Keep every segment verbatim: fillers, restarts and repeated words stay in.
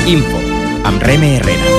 Info, amb Reme Herrera.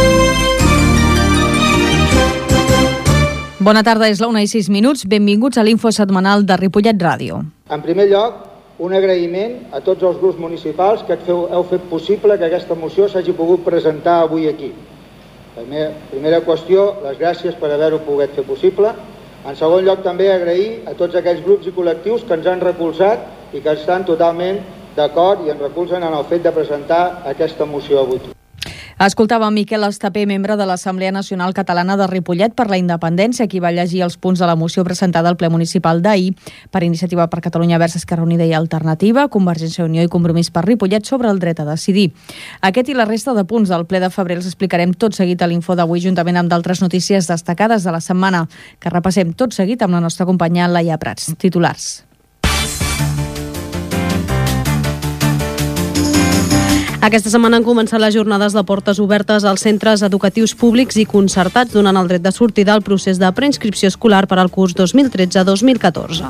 Bona tarda, és la una i sis minuts. Benvinguts a l'Info setmanal de Ripollet Ràdio. En primer lloc, un agraïment a tots els grups municipals que heu fet possible que aquesta moció s'hagi pogut presentar avui aquí. Primera, primera qüestió, les gràcies per haver-ho pogut fer possible. En segon lloc, també agrair a tots aquells grups i col·lectius que ens han recolzat i que estan totalment d'acord i ens recolzen en el fet de presentar aquesta moció avui. Escoltava Miquel Estapé, membre de l'Assemblea Nacional Catalana de Ripollet per la Independència, qui va llegir els punts de la moció presentada al ple municipal d'ahir per Iniciativa per Catalunya Verds, Esquerra Unida i Alternativa, Convergència i Unió i Compromís per Ripollet sobre el dret a decidir. Aquest i la resta de punts del ple de febrer els explicarem tot seguit a l'Info d'avui, juntament amb d'altres notícies destacades de la setmana, que repassem tot seguit amb la nostra companya Laia Prats. Titulars. Aquesta setmana han començat les jornades de portes obertes als centres educatius públics i concertats, donant el dret de sortida al procés de preinscripció escolar per al curs dos mil tretze dos mil catorze.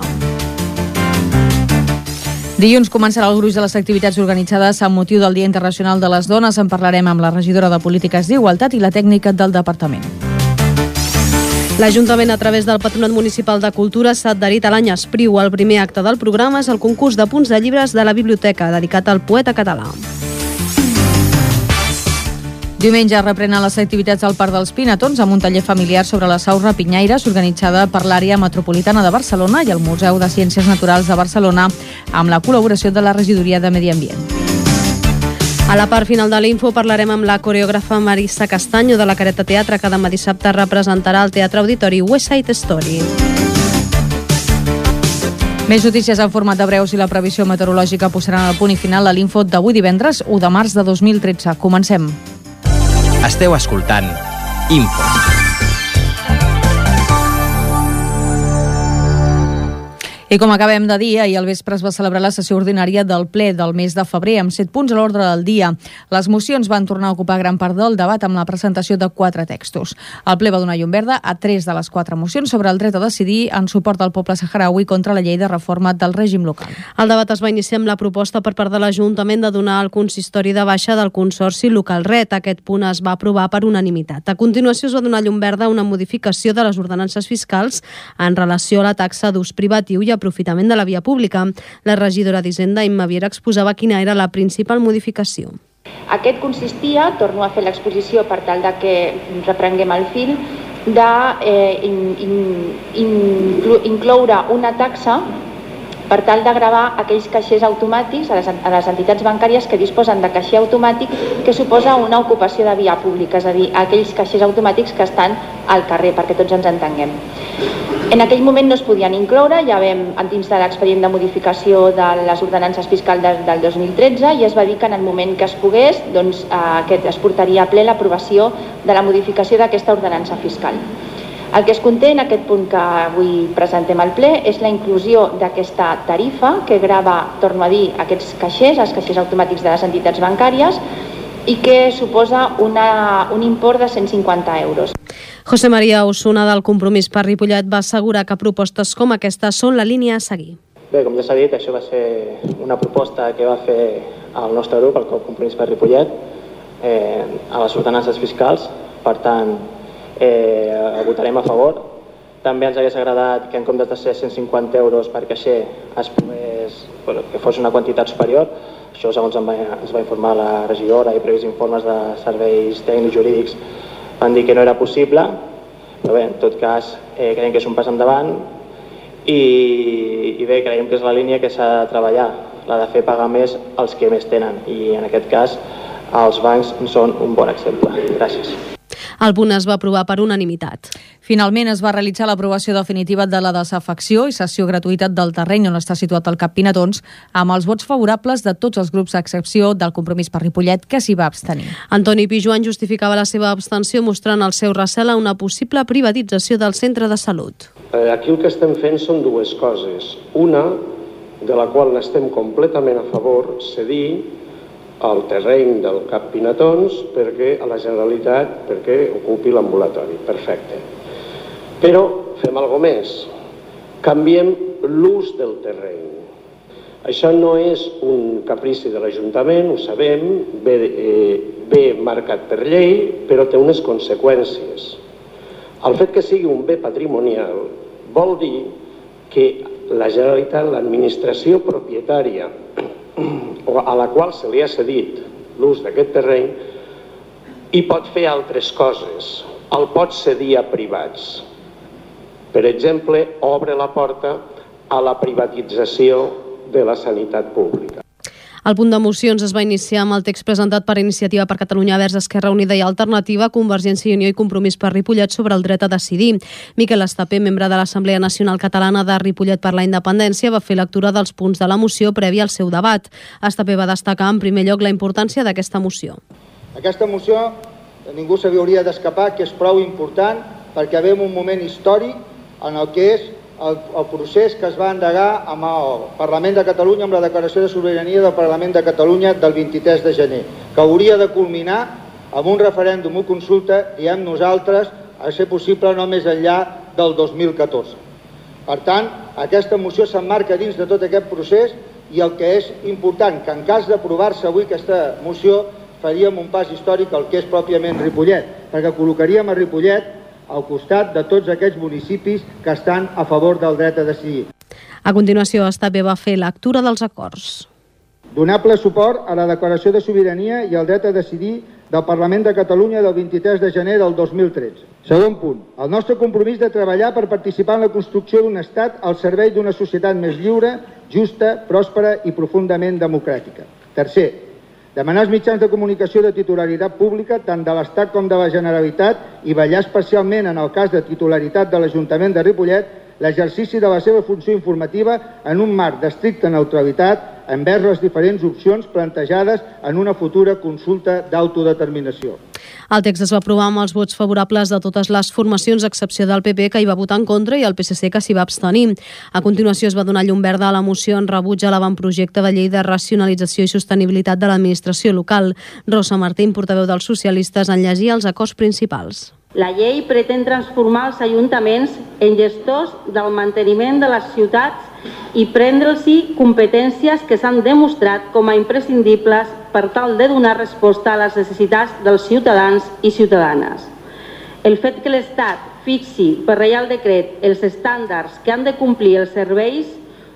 Dilluns començarà el gruix de les activitats organitzades amb motiu del Dia Internacional de les Dones. En parlarem amb la regidora de Polítiques d'Igualtat i la tècnica del departament. L'Ajuntament, a través del Patronat Municipal de Cultura, s'ha adherit a l'any Espriu. El primer acte del programa és el concurs de punts de llibres de la biblioteca, dedicat al poeta català. Diumenge reprenen les activitats al Parc dels Pinatons amb un taller familiar sobre les aus rapinyaires organitzada per l'Àrea Metropolitana de Barcelona i el Museu de Ciències Naturals de Barcelona amb la col·laboració de la Regidoria de Medi Ambient. A la part final de l'Info parlarem amb la coreògrafa Marissa Castanyo de la Careta Teatre, que demà dissabte representarà al Teatre Auditori West Side Story. Més notícies en format de breus i la previsió meteorològica posaran el punt i final a l'Info d'avui divendres u de març de dos mil tretze. Comencem. Esteu escoltant Info. I com acabem de dir, ahir al vespre es va celebrar la sessió ordinària del ple del mes de febrer amb set punts a l'ordre del dia. Les mocions van tornar a ocupar gran part del debat amb la presentació de quatre textos. El ple va donar llum verda a tres de les quatre mocions sobre el dret a decidir en suport al poble saharaui contra la llei de reforma del règim local. El debat es va iniciar amb la proposta per part de l'Ajuntament de donar al consistori de baixa del Consorci Local Red. Aquest punt es va aprovar per unanimitat. A continuació es va donar llum verda a una modificació de les ordenances fiscals en relació a la taxa d'ús privatiu i aprofitament de la via pública. La regidora d'Hisenda, Imma Viera, exposava quina era la principal modificació. Aquest consistia, torno a fer l'exposició per tal de que reprenguem el fil, de eh, in, in, in, incloure una taxa per tal de gravar aquells caixers automàtics a les, a les entitats bancàries que disposen de caixer automàtic, que suposa una ocupació de via pública, és a dir, aquells caixers automàtics que estan al carrer, perquè tots ens entenguem. En aquell moment no es podien incloure, ja vam dins de l'expedient de modificació de les ordenances fiscals del, del dos mil tretze, i es va dir que en el moment que es pogués, doncs, aquest, es portaria a ple l'aprovació de la modificació d'aquesta ordenança fiscal. El que es conté en aquest punt que avui presentem al ple és la inclusió d'aquesta tarifa que grava, torno a dir, aquests caixers, els caixers automàtics de les entitats bancàries, i que suposa una, un import de cent cinquanta euros. José María Osuna, del Compromís per Ripollet, va assegurar que propostes com aquesta són la línia a seguir. Bé, com ja s'ha dit, això va ser una proposta que va fer el nostre grup, el Compromís per Ripollet, eh, a les ordenances fiscals. Per tant, eh, votarem a favor. També ens hagués agradat que en comptes de ser cent cinquanta euros per caixer es pogués, bueno, que fos una quantitat superior. Això, segons ens va informar la regidora i previs informes de serveis tècnics jurídics, van dir que no era possible, però bé, en tot cas, eh, creiem que és un pas endavant i, i bé, creiem que és la línia que s'ha de treballar, la de fer pagar més els que més tenen, i en aquest cas els bancs són un bon exemple. Gràcies. El punt es va aprovar per unanimitat. Finalment es va realitzar l'aprovació definitiva de la desafecció i cessió gratuïta del terreny on està situat el Cap Pinatons, amb els vots favorables de tots els grups, a excepció del Compromís per Ripollet, que s'hi va abstenir. Antoni Pijuan justificava la seva abstenció mostrant el seu recel a una possible privatització del centre de salut. Aquí el que estem fent són dues coses. Una, de la qual n'estem completament a favor, cedir el terreny del Cap Pinatons perquè a la Generalitat perquè ocupi l'ambulatori. Perfecte. Però fem alguna més. Canviem l'ús del terreny. Això no és un caprici de l'Ajuntament, ho sabem, ve, eh, ve marcat per llei, però té unes conseqüències. El fet que sigui un bé patrimonial vol dir que la Generalitat, l'administració propietària a la qual se li ha cedit l'ús d'aquest terreny, hi pot fer altres coses, el pot cedir a privats. Per exemple, obre la porta a la privatització de la sanitat pública. El punt de mocions es va iniciar amb el text presentat per Iniciativa per Catalunya Verds, Esquerra Unida i Alternativa, Convergència i Unió i Compromís per Ripollet sobre el dret a decidir. Miquel Estapé, membre de l'Assemblea Nacional Catalana de Ripollet per la Independència, va fer lectura dels punts de la moció prèvia al seu debat. Estapé va destacar en primer lloc la importància d'aquesta moció. Aquesta moció ningú se li hauria d'escapar, que és prou important perquè ve en un moment històric en el que és El, el procés que es va endegar amb el Parlament de Catalunya, amb la declaració de sobirania del Parlament de Catalunya del vint-i-tres de gener, que hauria de culminar amb un referèndum o consulta, diem nosaltres, a ser possible no més enllà del dos mil catorze. Per tant, aquesta moció s'emmarca dins de tot aquest procés i el que és important, que en cas d'aprovar-se avui aquesta moció, faríem un pas històric al que és pròpiament Ripollet, perquè col·locaríem a Ripollet al costat de tots aquests municipis que estan a favor del dret a decidir. A continuació, Estapé va fer lectura dels acords. Donar ple suport a la declaració de sobirania i al dret a decidir del Parlament de Catalunya del vint-i-tres de gener del dos mil tretze. Segon punt, el nostre compromís de treballar per participar en la construcció d'un estat al servei d'una societat més lliure, justa, pròspera i profundament democràtica. Tercer, demanar als mitjans de comunicació de titularitat pública, tant de l'Estat com de la Generalitat, i vetllar especialment en el cas de titularitat de l'Ajuntament de Ripollet, l'exercici de la seva funció informativa en un marc d'estricta neutralitat envers les diferents opcions plantejades en una futura consulta d'autodeterminació. El text es va aprovar amb els vots favorables de totes les formacions, a excepció del P P, que hi va votar en contra, i el P S C, que s'hi va abstenir. A continuació es va donar llum verda a la moció en rebuig a l'avantprojecte de llei de racionalització i sostenibilitat de l'administració local. Rosa Martín, portaveu dels socialistes, en llegia els acords principals. La llei pretén transformar els ajuntaments en gestors del manteniment de les ciutats i prendre'ls-hi competències que s'han demostrat com a imprescindibles per tal de donar resposta a les necessitats dels ciutadans i ciutadanes. El fet que l'Estat fixi per Reial Decret els estàndards que han de complir els serveis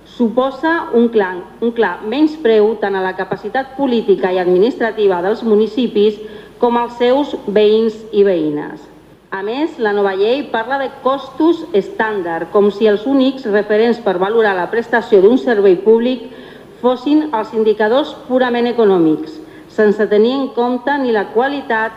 suposa un clar, un clar menyspreu tant a la capacitat política i administrativa dels municipis com als seus veïns i veïnes. A més, la nova llei parla de costos estàndard, com si els únics referents per valorar la prestació d'un servei públic fossin els indicadors purament econòmics, sense tenir en compte ni la qualitat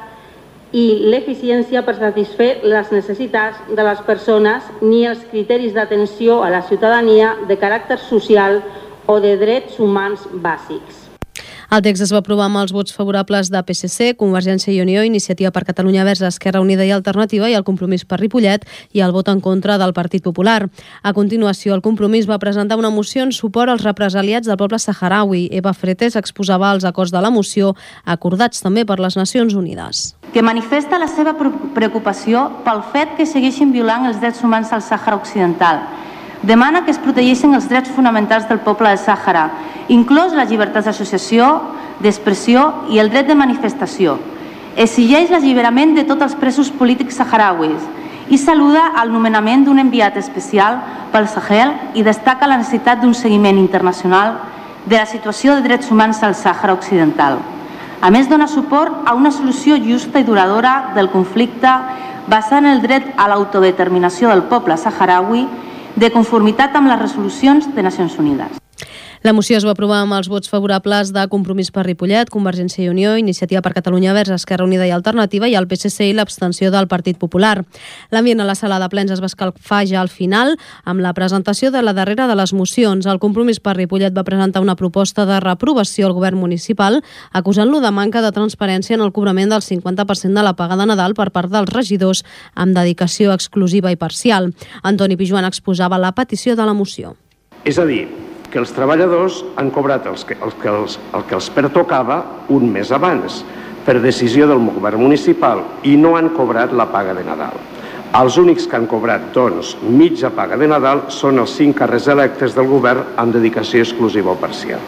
i l'eficiència per satisfer les necessitats de les persones ni els criteris d'atenció a la ciutadania de caràcter social o de drets humans bàsics. El text es va aprovar amb els vots favorables de P S C, Convergència i Unió, Iniciativa per Catalunya Verds, Esquerra Unida i Alternativa i el Compromís per Ripollet i el vot en contra del Partit Popular. A continuació, el Compromís va presentar una moció en suport als represaliats del poble saharaui. Eva Fretes exposava els acords de la moció acordats també per les Nacions Unides. Que manifesta la seva preocupació pel fet que segueixin violant els drets humans al Sàhara Occidental. Demana que es protegeixin els drets fonamentals del poble del Sàhara, inclòs la llibertat d'associació, d'expressió i el dret de manifestació. Exigeix l'alliberament de tots els presos polítics saharauis i saluda el nomenament d'un enviat especial pel Sahel i destaca la necessitat d'un seguiment internacional de la situació de drets humans al Sàhara Occidental. A més, dona suport a una solució justa i duradora del conflicte basada en el dret a l'autodeterminació del poble saharaui de conformitat amb les resolucions de Nacions Unides. La moció es va aprovar amb els vots favorables de Compromís per Ripollet, Convergència i Unió, Iniciativa per Catalunya Verds, Esquerra Unida i Alternativa i el P S C i l'abstenció del Partit Popular. L'ambient a la sala de plens es va escalfar ja al final amb la presentació de la darrera de les mocions. El Compromís per Ripollet va presentar una proposta de reprovació al govern municipal acusant-lo de manca de transparència en el cobrament del cinquanta per cent de la paga de Nadal per part dels regidors amb dedicació exclusiva i parcial. Antoni Pijuan exposava la petició de la moció. És a dir, que els treballadors han cobrat els que, els que els, el que els pertocava un mes abans, per decisió del govern municipal, i no han cobrat la paga de Nadal. Els únics que han cobrat, doncs, mitja paga de Nadal són els cinc càrrecs electes del govern amb dedicació exclusiva o parcial.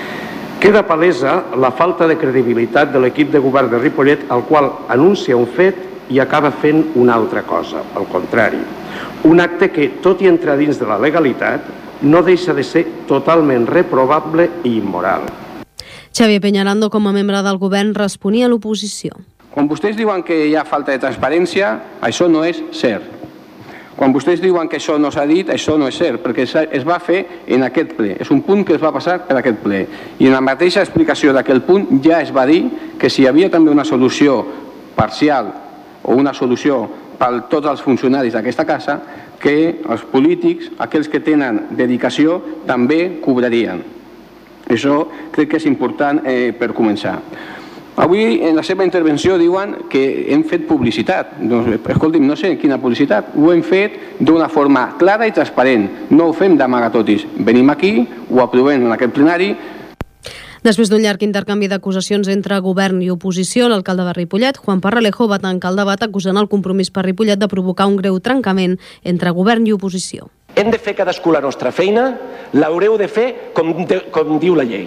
Queda palesa la falta de credibilitat de l'equip de govern de Ripollet, el qual anuncia un fet i acaba fent una altra cosa, al contrari. Un acte que, tot i entrar dins de la legalitat, no deixa de ser totalment reprovable i immoral. Xavier Peñarando, com a membre del govern, responia a l'oposició. Quan vostès diuen que hi ha falta de transparència, això no és cert. Quan vostès diuen que això no s'ha dit, això no és cert, perquè es va fer en aquest ple. És un punt que es va passar per aquest ple. I en la mateixa explicació d'aquell punt ja es va dir que si hi havia també una solució parcial o una solució per a tots els funcionaris d'aquesta casa, que els polítics, aquells que tenen dedicació, també cobrarien. Això crec que és important eh, per començar. Avui, en la seva intervenció, diuen que hem fet publicitat. Doncs, escolti'm, no sé quina publicitat. Ho hem fet d'una forma clara i transparent. No ho fem d'amagatotis. Venim aquí, ho aprovem en aquest plenari. Després d'un llarg intercanvi d'acusacions entre govern i oposició, l'alcalde de Ripollet, Juan Parralejo, va tancar el debat acusant el Compromís per Ripollet de provocar un greu trencament entre govern i oposició. Hem de fer cadascú la nostra feina, l'haureu de fer com, de, com diu la llei,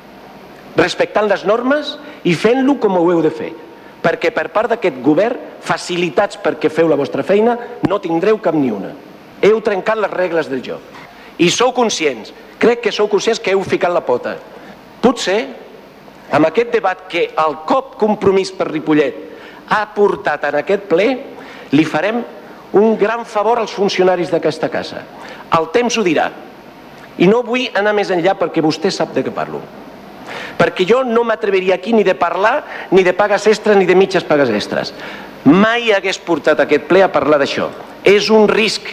respectant les normes i fent-lo com ho heu de fer. Perquè per part d'aquest govern, facilitats perquè feu la vostra feina, no tindreu cap ni una. Heu trencat les regles del joc. I sou conscients, crec que sou conscients que heu ficat la pota. Potser, amb aquest debat que el cop Compromís per Ripollet ha portat en aquest ple, li farem un gran favor als funcionaris d'aquesta casa. El temps ho dirà. I no vull anar més enllà perquè vostè sap de què parlo. Perquè jo no m'atreviria aquí ni de parlar ni de pagues extres ni de mitges pagues extres. Mai hagués portat aquest ple a parlar d'això. És un risc.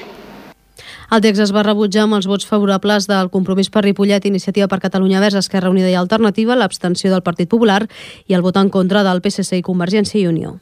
El text es va rebutjar amb els vots favorables del Compromís per Ripollet, Iniciativa per Catalunya Verds, Esquerra Unida i Alternativa, l'abstenció del Partit Popular i el vot en contra del P S C i Convergència i Unió.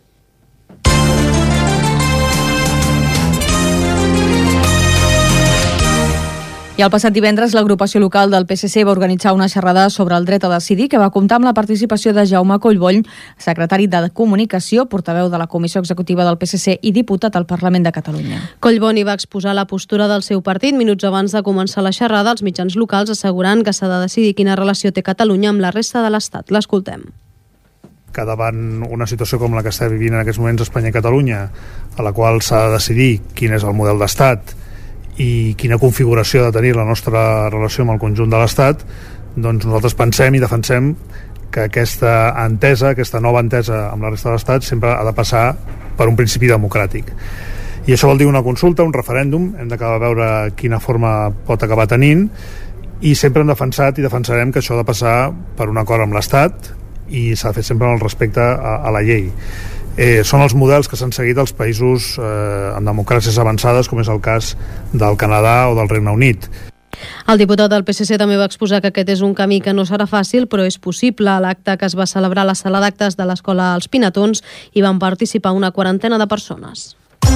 I el passat divendres l'agrupació local del P S C va organitzar una xerrada sobre el dret a decidir que va comptar amb la participació de Jaume Collboni, secretari de Comunicació, portaveu de la Comissió Executiva del P S C i diputat al Parlament de Catalunya. Collboni va exposar la postura del seu partit minuts abans de començar la xerrada als mitjans locals, assegurant que s'ha de decidir quina relació té Catalunya amb la resta de l'Estat. L'escoltem. Que davant una situació com la que està vivint en aquests moments Espanya i Catalunya, a la qual s'ha de decidir quin és el model d'Estat i quina configuració ha de tenir la nostra relació amb el conjunt de l'Estat, doncs nosaltres pensem i defensem que aquesta entesa, aquesta nova entesa amb la resta de l'Estat sempre ha de passar per un principi democràtic. I això vol dir una consulta, un referèndum, hem d'acabar a veure quina forma pot acabar tenint, i sempre hem defensat i defensarem que això ha de passar per un acord amb l'Estat i s'ha de fer sempre en el respecte a, a la llei. Eh, són els models que s'han seguit als països eh, amb democràcies avançades, com és el cas del Canadà o del Regne Unit. El diputat del P S C també va exposar que aquest és un camí que no serà fàcil, però és possible. A l'acte que es va celebrar a la sala d'actes de l'Escola Els Pinatons hi van participar una quarantena de persones.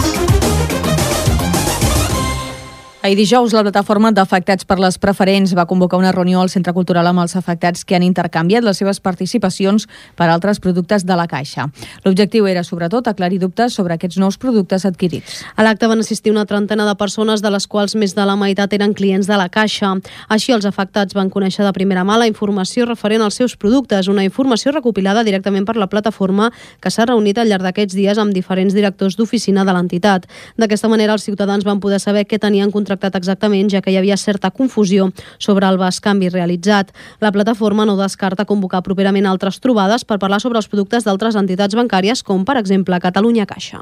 Ahir dijous, la plataforma d'afectats per les preferents va convocar una reunió al Centre Cultural amb els afectats que han intercanviat les seves participacions per altres productes de la Caixa. L'objectiu era, sobretot, aclarir dubtes sobre aquests nous productes adquirits. A l'acte van assistir una trentena de persones, de les quals més de la meitat eren clients de la Caixa. Així, els afectats van conèixer de primera mà la informació referent als seus productes, una informació recopilada directament per la plataforma que s'ha reunit al llarg d'aquests dies amb diferents directors d'oficina de l'entitat. D'aquesta manera, els ciutadans van poder saber què tenien contractat exactament, ja que hi havia certa confusió sobre el bescanvi realitzat. La plataforma no descarta convocar properament altres trobades per parlar sobre els productes d'altres entitats bancàries, com per exemple Catalunya Caixa.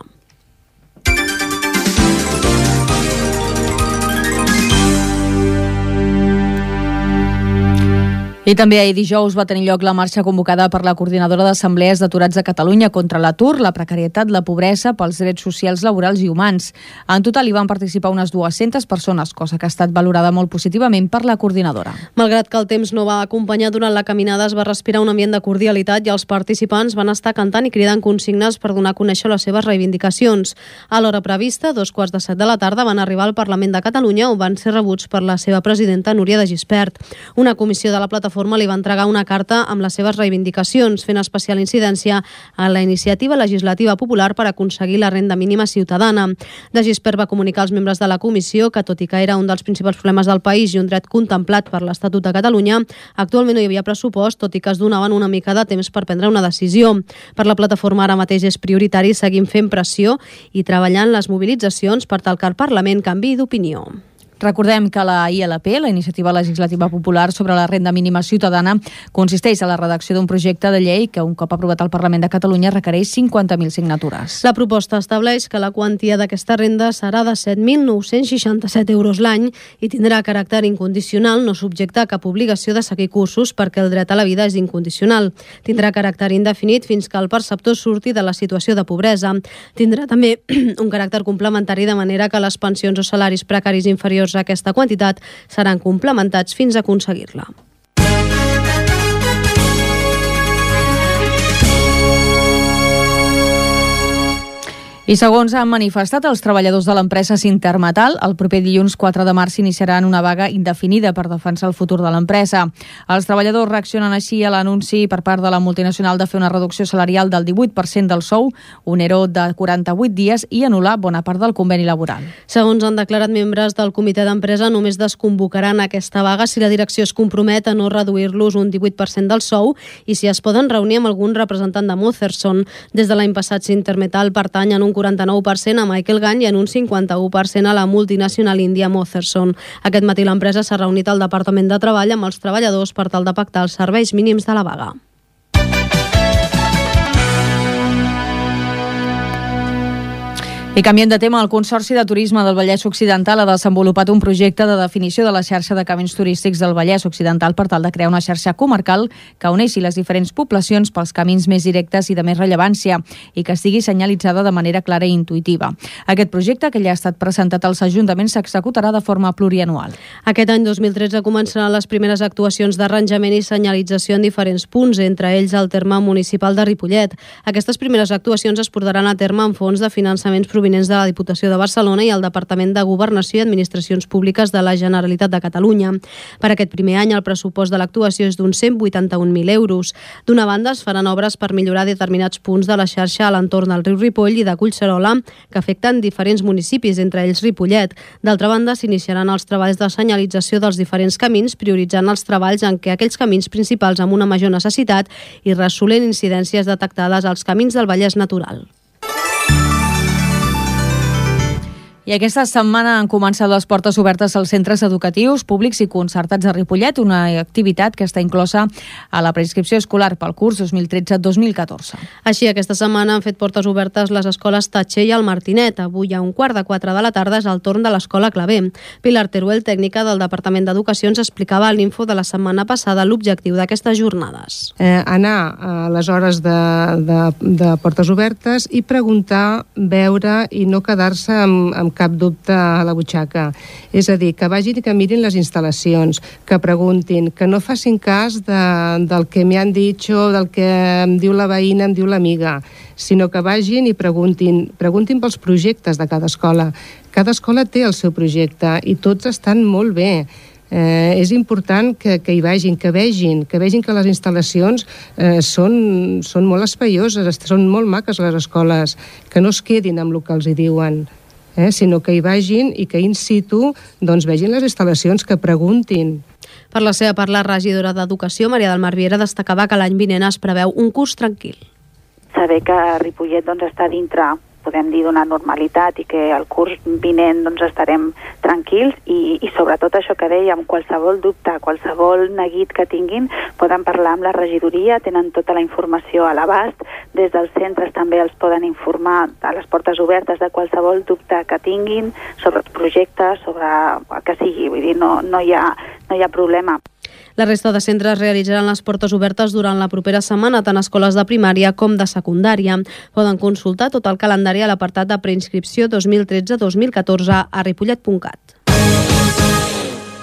I també ahir dijous va tenir lloc la marxa convocada per la Coordinadora d'Assemblees d'Aturats de Catalunya contra l'atur, la precarietat, la pobresa, pels drets socials, laborals i humans. En total hi van participar unes dues-centes persones, cosa que ha estat valorada molt positivament per la coordinadora. Malgrat que el temps no va acompanyar durant la caminada, es va respirar un ambient de cordialitat i els participants van estar cantant i cridant consignes per donar a conèixer les seves reivindicacions. A l'hora prevista, dos quarts de set de la tarda, van arribar al Parlament de Catalunya, on van ser rebuts per la seva presidenta Núria de Gispert. Una comissió de la plataforma plataforma li va entregar una carta amb les seves reivindicacions, fent especial incidència a la iniciativa legislativa popular per aconseguir la renda mínima ciutadana. De Gispert va comunicar als membres de la comissió que, tot i que era un dels principals problemes del país i un dret contemplat per l'Estatut de Catalunya, actualment no hi havia pressupost, tot i que es donaven una mica de temps per prendre una decisió. Per la plataforma ara mateix és prioritari seguir fent pressió i treballant les mobilitzacions per tal que el Parlament canviï d'opinió. Recordem que la I L P, la Iniciativa Legislativa Popular sobre la Renda Mínima Ciutadana, consisteix en la redacció d'un projecte de llei que, un cop aprovat al Parlament de Catalunya, requereix cinquanta mil signatures. La proposta estableix que la quantia d'aquesta renda serà de set mil nou-cents seixanta-set euros l'any i tindrà caràcter incondicional, no subjecte a cap obligació de seguir cursos perquè el dret a la vida és incondicional. Tindrà caràcter indefinit fins que el perceptor surti de la situació de pobresa. Tindrà també un caràcter complementari de manera que les pensions o salaris precaris inferiors a aquesta quantitat seran complementats fins a aconseguir-la. I segons han manifestat els treballadors de l'empresa Sintermetal, el proper dilluns quatre de març s'iniciaran una vaga indefinida per defensar el futur de l'empresa. Els treballadors reaccionen així a l'anunci per part de la multinacional de fer una reducció salarial del divuit per cent del sou, un E R O de quaranta-vuit dies i anul·lar bona part del conveni laboral. Segons han declarat membres del comitè d'empresa, només desconvocaran aquesta vaga si la direcció es compromet a no reduir-los un divuit per cent del sou i si es poden reunir amb algun representant de Motherson. Des de l'any passat, Sintermetal pertany en un quaranta-nou per cent a Michael Gant i en un cinquanta-u per cent a la multinacional índia Motherson. Aquest matí l'empresa s'ha reunit al Departament de Treball amb els treballadors per tal de pactar els serveis mínims de la vaga. I canviant de tema, el Consorci de Turisme del Vallès Occidental ha desenvolupat un projecte de definició de la xarxa de camins turístics del Vallès Occidental per tal de crear una xarxa comarcal que uneixi les diferents poblacions pels camins més directes i de més rellevància i que estigui senyalitzada de manera clara i intuïtiva. Aquest projecte, que ja ha estat presentat als ajuntaments, s'executarà de forma plurianual. Aquest any dos mil tretze començaran les primeres actuacions d'arranjament i senyalització en diferents punts, entre ells el terme municipal de Ripollet. Aquestes primeres actuacions es portaran a terme amb fons de finançaments provinents de la Diputació de Barcelona i el Departament de Governació i Administracions Públiques de la Generalitat de Catalunya. Per aquest primer any, el pressupost de l'actuació és d'uns cent vuitanta-un mil euros. D'una banda, es faran obres per millorar determinats punts de la xarxa a l'entorn del riu Ripoll i de Collserola, que afecten diferents municipis, entre ells Ripollet. D'altra banda, s'iniciaran els treballs de senyalització dels diferents camins, prioritzant els treballs en què aquells camins principals amb una major necessitat i resolent incidències detectades als camins del Vallès Natural. I aquesta setmana han començat les portes obertes als centres educatius públics i concertats de Ripollet, una activitat que està inclosa a la preinscripció escolar pel curs dos mil tretze dos mil catorze. Així, aquesta setmana han fet portes obertes les escoles Tatxer i el Martinet. Avui, a un quart de quatre de la tarda, és el torn de l'escola Clavé. Pilar Teruel, tècnica del Departament d'Educació, ens explicava a l'Info de la setmana passada l'objectiu d'aquestes jornades. Eh, anar a les hores de, de, de portes obertes i preguntar, veure i no quedar-se amb, amb cap dubte a la butxaca. És a dir, que vagin i que mirin les instal·lacions, que preguntin, que no facin cas de, del que m'hi han dit o del que em diu la veïna, em diu l'amiga, sinó que vagin i preguntin, preguntin pels projectes de cada escola. Cada escola té el seu projecte i tots estan molt bé. Eh, és important que, que hi vagin, que vegin, que vegin que les instal·lacions eh, són, són molt espaioses, són molt maques les escoles, que no es quedin amb el que els hi diuen. Eh, sinó que hi vagin i que in situ doncs, vegin les instal·lacions, que preguntin. Per la seva part, la regidora d'Educació, Maria del Mar Viera, destacava que l'any vinent es preveu un curs tranquil. Saber que Ripollet doncs, està dintre, podem dir, d'una normalitat i que el curs vinent doncs, estarem tranquils i, i sobretot això que dèiem, qualsevol dubte, qualsevol neguit que tinguin, poden parlar amb la regidoria, tenen tota la informació a l'abast, des dels centres també els poden informar a les portes obertes de qualsevol dubte que tinguin sobre els projectes, sobre el que sigui, vull dir, no, no, hi ha, no hi ha problema. La resta de centres realitzaran les portes obertes durant la propera setmana, tant escoles de primària com de secundària. Poden consultar tot el calendari a l'apartat de preinscripció dos mil tretze dos mil catorze a ripollet punt cat.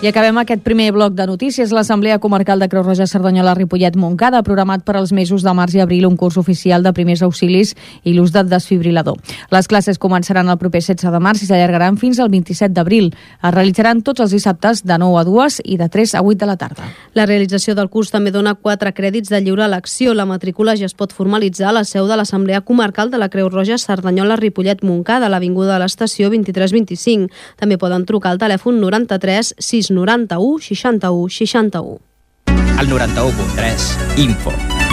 I acabem aquest primer bloc de notícies. L'Assemblea Comarcal de Creu Roja Cerdanyola Ripollet Montcada ha programat per als mesos de març i abril un curs oficial de primers auxilis i l'ús de desfibrilador. Les classes començaran el proper setze de març i s'allargaran fins al vint-i-set d'abril. Es realitzaran tots els dissabtes de nou a dues i de tres a vuit de la tarda. La realització del curs també dona quatre crèdits de lliure elecció. La matrícula ja es pot formalitzar a la seu de l'Assemblea Comarcal de la Creu Roja Cerdanyola Ripollet Montcada, a l'Avinguda de l'Estació vint-i-tres vint-i-cinc. També poden trucar al telèfon noranta-tres sis noranta-u seixanta-u seixanta-u. El noranta-u punt tres, Info.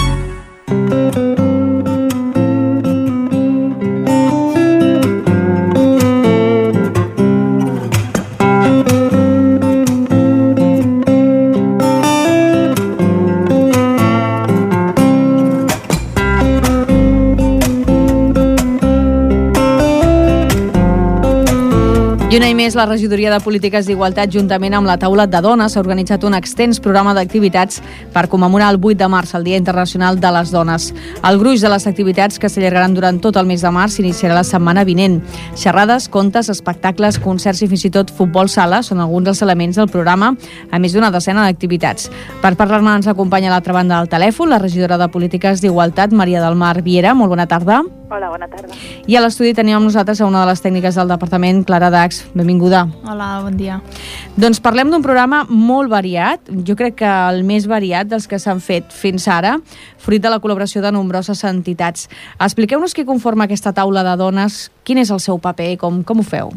I un any més, la Regidoria de Polítiques d'Igualtat, juntament amb la Taula de Dones, ha organitzat un extens programa d'activitats per commemorar el vuit de març, el Dia Internacional de les Dones. El gruix de les activitats, que s'allargaran durant tot el mes de març, s'iniciarà la setmana vinent. Xerrades, contes, espectacles, concerts i fins i tot futbol sala són alguns dels elements del programa, a més d'una decena d'activitats. Per parlar-ne ens acompanya a l'altra banda del telèfon la regidora de Polítiques d'Igualtat, Maria del Mar Viera. Molt bona tarda. Hola, bona tarda. I a l'estudi tenim amb nosaltres a una de les tècniques del departament, Clara Dax. Benvinguda. Hola, bon dia. Doncs parlem d'un programa molt variat, jo crec que el més variat dels que s'han fet fins ara, fruit de la col·laboració de nombroses entitats. Expliqueu-nos què conforma aquesta taula de dones, quin és el seu paper, com, com ho feu?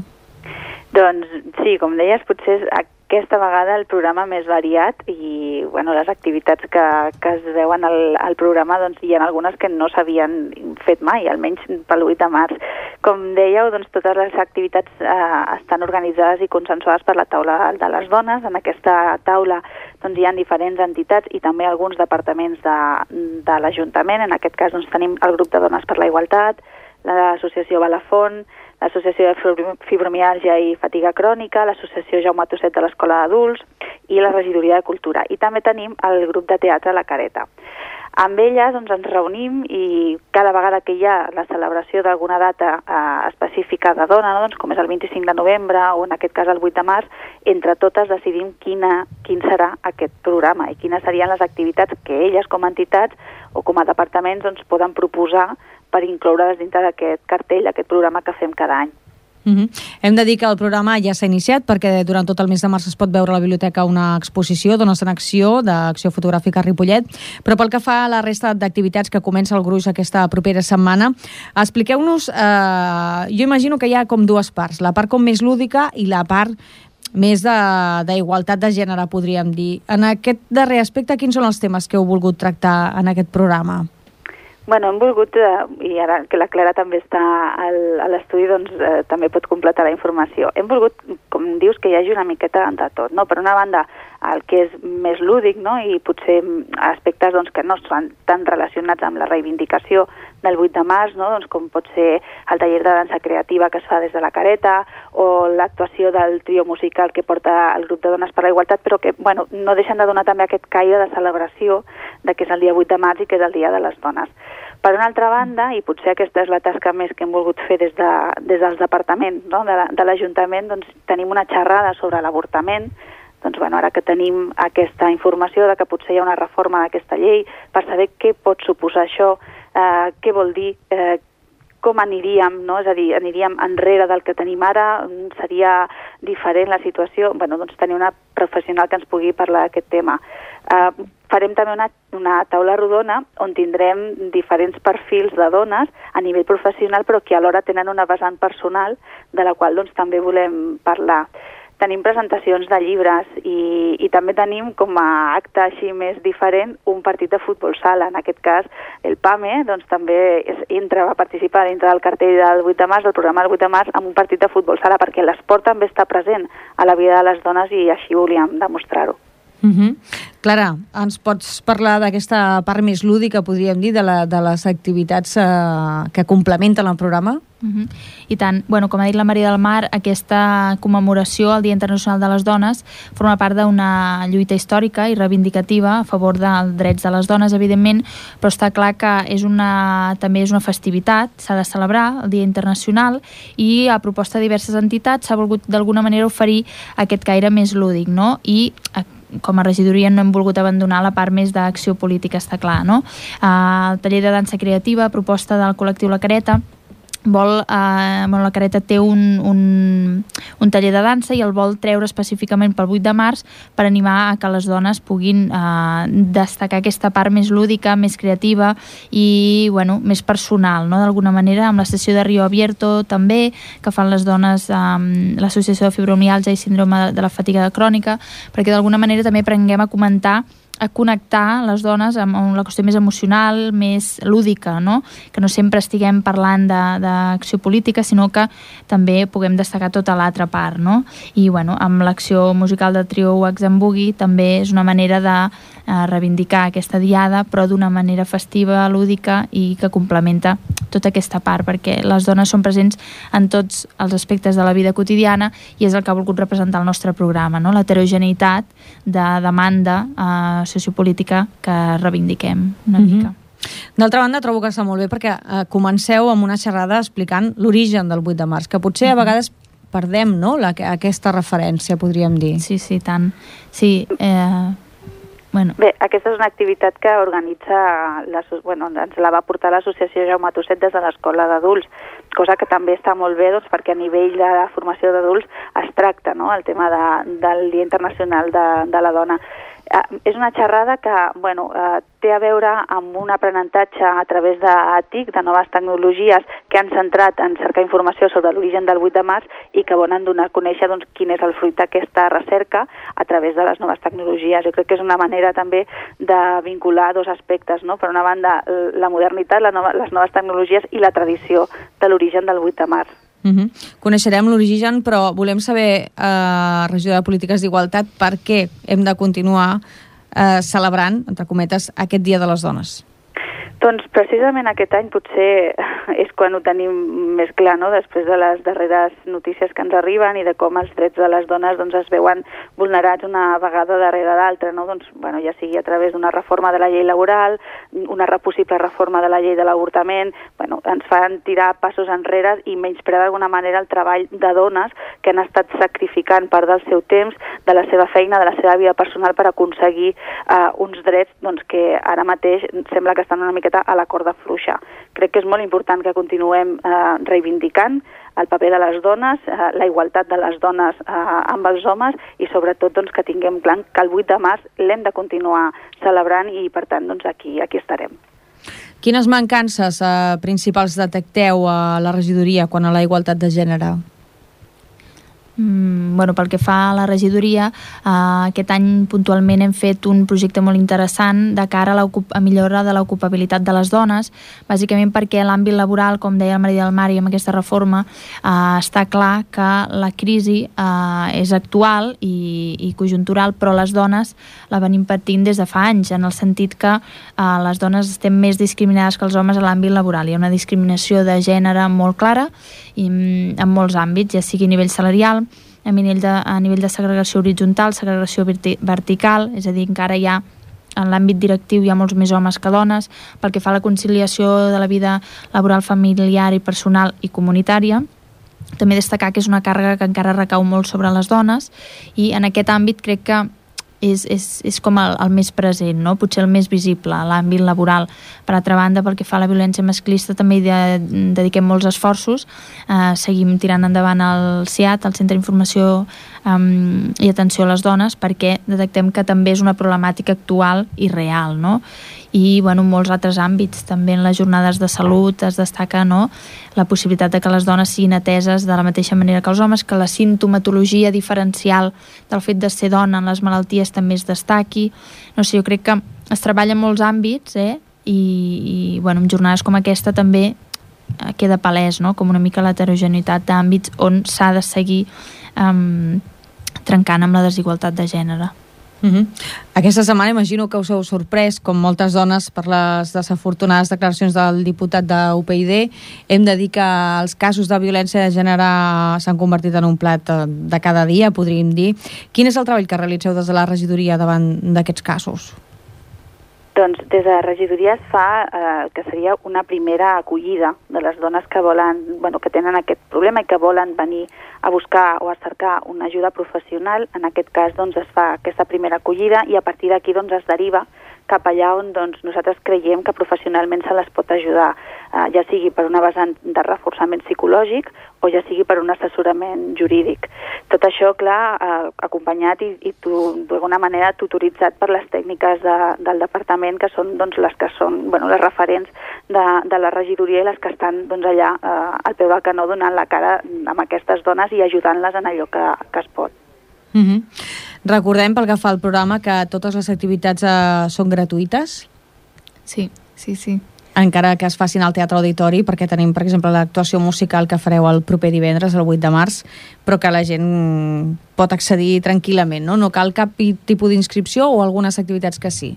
Doncs sí, com deies, potser és aquesta vegada el programa més variat i bueno, les activitats que, que es veuen al, al programa, doncs hi ha algunes que no s'havien fet mai, almenys pel vuit de març. Com dèieu, doncs totes les activitats eh, estan organitzades i consensuades per la taula de les dones. En aquesta taula doncs, hi ha diferents entitats i també alguns departaments de, de l'Ajuntament. En aquest cas doncs, tenim el grup de Dones per la Igualtat, l'associació Balafont, l'Associació de Fibromialgia i Fatiga Crònica, l'Associació Jaume Tosset de l'Escola d'Adults i la Regidoria de Cultura. I també tenim el grup de teatre La Careta. Amb elles doncs, ens reunim i cada vegada que hi ha la celebració d'alguna data eh, específica de dona, no? doncs, com és el vint-i-cinc de novembre o en aquest cas el vuit de març, entre totes decidim quina, quin serà aquest programa i quines serien les activitats que elles com a entitats o com a departaments doncs, poden proposar per incloure's dintre d'aquest cartell, d'aquest programa que fem cada any. Uh-huh. Hem de dir que el programa ja s'ha iniciat perquè durant tot el mes de març es pot veure a la biblioteca una exposició, Dones en Acció, d'Acció Fotogràfica Ripollet, però pel que fa a la resta d'activitats que comença el gruix aquesta propera setmana, expliqueu-nos, eh, jo imagino que hi ha com dues parts, la part com més lúdica i la part més d'igualtat de, de gènere, podríem dir. En aquest darrer aspecte, quins són els temes que heu volgut tractar en aquest programa? Bueno, hem volgut, eh, i ara que la Clara també està al, a l'estudi, doncs eh, també pot completar la informació. Hem volgut, com dius, que hi hagi una miqueta de tot, no? Per una banda, el que és més lúdic, no? I potser aspectes doncs, que no estan tan relacionats amb la reivindicació del vuit de març, no? Doncs, com pot ser el taller de dansa creativa que es fa des de la Careta o l'actuació del trio musical que porta el grup de Dones per la Igualtat, però que bueno, no deixen de donar també aquest caire de celebració de que és el dia vuit de març i que és el dia de les dones. Per una altra banda, i potser aquesta és la tasca més que hem volgut fer des, de, des dels departaments, no? de, de l'Ajuntament, doncs tenim una xerrada sobre l'avortament. Doncs bueno, ara que tenim aquesta informació de que potser hi ha una reforma d'aquesta llei, per saber què pot suposar això, eh, què vol dir, eh, com aniríem, no? És a dir, aniríem enrere del que tenim ara, seria diferent la situació, bueno, doncs tenir una professional que ens pugui parlar d'aquest tema. Eh, farem també una, una taula rodona on tindrem diferents perfils de dones a nivell professional, però que alhora tenen una vessant personal de la qual doncs, també volem parlar. Tenim presentacions de llibres i, i també tenim com a acte així més diferent un partit de futbol sala. En aquest cas, el PAME doncs, també és, entra, va participar dintre del cartell del vuit de març, del programa del vuit de març, amb un partit de futbol sala, perquè l'esport també està present a la vida de les dones i així volíem demostrar-ho. Uh-huh. Clara, ens pots parlar d'aquesta part més lúdica, podríem dir, de, la, de les activitats uh, que complementen el programa? Uh-huh. I tant, bueno, com ha dit la Maria del Mar, aquesta commemoració al Dia Internacional de les Dones forma part d'una lluita històrica i reivindicativa a favor dels drets de les dones, evidentment, però està clar que és una, també és una festivitat, s'ha de celebrar el Dia Internacional, i a proposta de diverses entitats s'ha volgut d'alguna manera oferir aquest caire més lúdic, no? I com a regidoria no hem volgut abandonar la part més d'acció política, està clar, no? El taller de dansa creativa, proposta del col·lectiu La Careta, vol, eh, bueno, la Careta té un, un, un taller de dansa i el vol treure específicament pel vuit de març per animar a que les dones puguin eh, destacar aquesta part més lúdica, més creativa i bueno, més personal, no? D'alguna manera, amb la sessió de Rio Abierto també, que fan les dones amb eh, l'Associació de Fibromialgia i Síndrome de la Fatiga Crònica, perquè d'alguna manera també aprenguem a comentar, a connectar les dones amb la qüestió més emocional, més lúdica, no? Que no sempre estiguem parlant d'acció política, sinó que també puguem destacar tota l'altra part, no? I bueno, amb l'acció musical del trio Wax and Boogie també és una manera de eh, reivindicar aquesta diada, però d'una manera festiva, lúdica i que complementa tota aquesta part, perquè les dones són presents en tots els aspectes de la vida quotidiana i és el que ha volgut representar el nostre programa, no? L'heterogeneïtat de demanda eh, sociopolítica que reivindiquem una mm-hmm. mica. D'altra banda, trobo que està molt bé perquè eh, comenceu amb una xerrada explicant l'origen del vuit de març, que potser a vegades perdem, no?, la, aquesta referència, podríem dir. Sí, sí, tant. Sí, eh... Bueno. Bé, aquesta és una activitat que organitza, la, bueno, ens la va portar l'associació Jaume Tosset des de l'Escola d'Adults, cosa que també està molt bé, doncs, perquè a nivell de la formació d'adults es tracta, no?, el tema de, del Dia Internacional de, de la Dona. Uh, és una xerrada que bueno, uh, té a veure amb un aprenentatge a través de TIC, de noves tecnologies, que han centrat en cercar informació sobre l'origen del vuit de març i que volen donar a conèixer doncs, quin és el fruit d'aquesta recerca a través de les noves tecnologies. Jo crec que és una manera també de vincular dos aspectes, no? Per una banda, la modernitat, la nova, les noves tecnologies i la tradició de l'origen del vuit de març. Uh-huh. Coneixerem l'origen, però volem saber, eh, regidora de Polítiques d'Igualtat, per què hem de continuar eh, celebrant, entre cometes, aquest Dia de les Dones. Doncs precisament aquest any potser és quan ho tenim més clar, no?, després de les darreres notícies que ens arriben i de com els drets de les dones doncs, es veuen vulnerats una vegada darrere l'altra, no? Doncs, bueno, ja sigui a través d'una reforma de la llei laboral, una possible reforma de la llei de l'avortament, bueno, ens fan tirar passos enrere i menysprear d'alguna manera el treball de dones que han estat sacrificant part del seu temps, de la seva feina, de la seva vida personal per aconseguir eh, uns drets doncs, que ara mateix sembla que estan una miqueta a la corda fluixa. Crec que és molt important que continuem eh, reivindicant el paper de les dones, eh, la igualtat de les dones eh, amb els homes i sobretot doncs, que tinguem clar que el vuit de març l'hem de continuar celebrant i per tant doncs, aquí, aquí estarem. Quines mancances eh, principals detecteu a la regidoria quan a la igualtat de gènere? Mm, bueno, pel que fa a la regidoria, eh, aquest any puntualment hem fet un projecte molt interessant de cara a, a millora de l'ocupabilitat de les dones, bàsicament perquè l'àmbit laboral, com deia el Maria del Mar i amb aquesta reforma, eh, està clar que la crisi eh, és actual i, i conjuntural, però les dones la venim patint des de fa anys, en el sentit que eh, les dones estem més discriminades que els homes a l'àmbit laboral. Hi ha una discriminació de gènere molt clara i, en molts àmbits, ja sigui a nivell salarial, a nivell de, a nivell de segregació horitzontal, segregació vertical, és a dir, encara hi ha en l'àmbit directiu hi ha molts més homes que dones, pel que fa a la conciliació de la vida laboral, familiar i personal i comunitària. També destacar que és una càrrega que encara recau molt sobre les dones i en aquest àmbit crec que és, és, és com el, el més present, no? Potser el més visible, l'àmbit laboral. Per altra banda, pel que fa a la violència masclista també hi de, dediquem molts esforços. Eh, seguim tirant endavant el C I A T, el Centre d'Informació um, i Atenció a les Dones, perquè detectem que també és una problemàtica actual i real, no? I bueno, en molts altres àmbits, també en les jornades de salut es destaca, no?, la possibilitat de que les dones siguin ateses de la mateixa manera que els homes, que la sintomatologia diferencial del fet de ser dona en les malalties també es destaqui. No sé, jo crec que es treballa en molts àmbits, eh? I, i bueno, en jornades com aquesta també queda palès, no?, com una mica l'heterogeneïtat d'àmbits on s'ha de seguir um, trencant amb la desigualtat de gènere. Uh-huh. Aquesta setmana imagino que us heu sorprès, com moltes dones, per les desafortunades declaracions del diputat de U P y D. Hem de dir que els casos de violència de gènere s'han convertit en un plat de cada dia, podríem dir. Quin és el treball que realitzeu des de la regidoria davant d'aquests casos? Doncs des de la regidoria es fa eh, que seria una primera acollida de les dones que volen, bueno, que tenen aquest problema i que volen venir a buscar o a cercar una ajuda professional. En aquest cas doncs, es fa aquesta primera acollida i a partir d'aquí doncs, es deriva cap allà on doncs, nosaltres creiem que professionalment se les pot ajudar, eh, ja sigui per una vessant de reforçament psicològic o ja sigui per un assessorament jurídic. Tot això, clar, eh, acompanyat i, i tu, d'alguna manera tutoritzat per les tècniques de, del departament, que són doncs, les que són bueno, les referents de, de la regidoria i les que estan doncs, allà eh, al peu del canó donant la cara amb aquestes dones i ajudant-les en allò que, que es pot. Uh-huh. Recordem, pel que fa al programa, que totes les activitats eh, són gratuïtes? Sí, sí, sí. Encara que es facin al Teatre Auditori, perquè tenim, per exemple, l'actuació musical que fareu el proper divendres, el vuit de març, però que la gent pot accedir tranquil·lament, no? No cal cap tipus d'inscripció o algunes activitats que sí?